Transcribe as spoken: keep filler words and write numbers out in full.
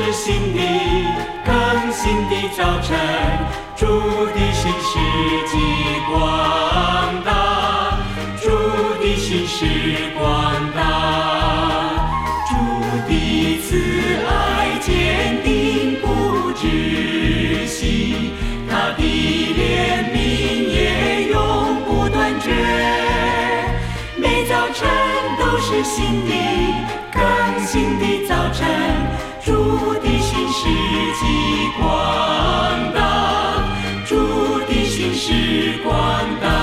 是新的更新的早晨，主的心事极广大，主的心事广大，主的慈爱坚定不止息，他的怜悯也永不断绝，每早晨都是新的更新的早晨，主的心事极广大，主的心事广大。